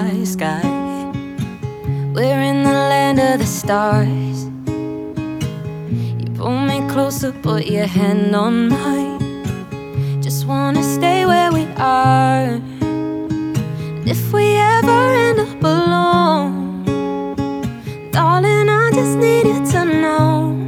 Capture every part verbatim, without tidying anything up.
night sky. We're in the land of the stars. You pull me closer, put your hand on mine. Just wanna stay where we are. And if we ever end up alone, darling, I just need you to know.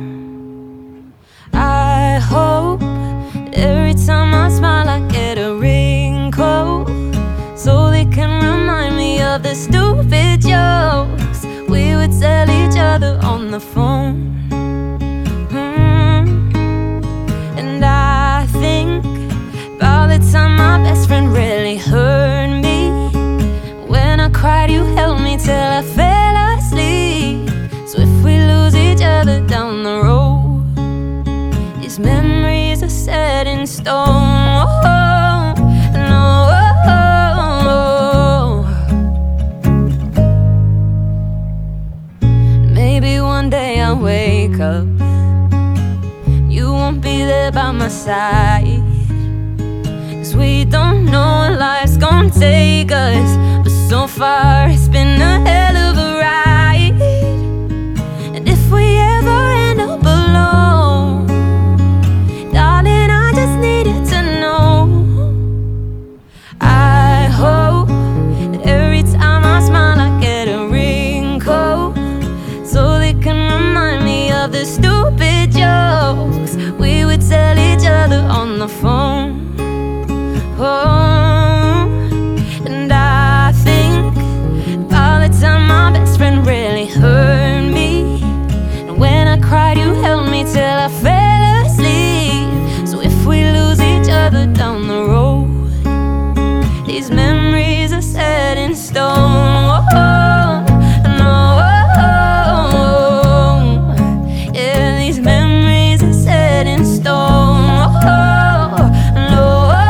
I hope that every time I smile I get a wrinkle, so they can remind me of the stupid jokes we would tell each other on the phone. mm. And I think about the time my best friend really hurt me. When I cried you held me till I fell asleep. So if we lose each other down the road, these memories are set in stone. Oh, no. Maybe one day I'll wake up, you won't be there by my side. Cause we don't know where life's gonna take us, but so far it's been a hell of a ride. And if we ever end up alone, darling, I just need you to know. I hope that every time I smile I get a wrinkle, so they can remind me of the stupid jokes we would tell each other on the phone. Oh, and I think about the time my best friend really hurt me. And when I cried you held me till I fell asleep. So if we lose each other down the road, these memories are set in stone. Oh, no. Yeah, these memories are set in stone. Oh, no.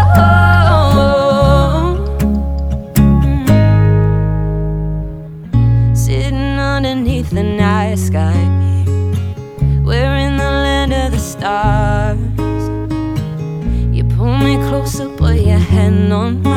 Sitting underneath the night sky, we're in the land of the stars. You pull me closer, put your hand on mine.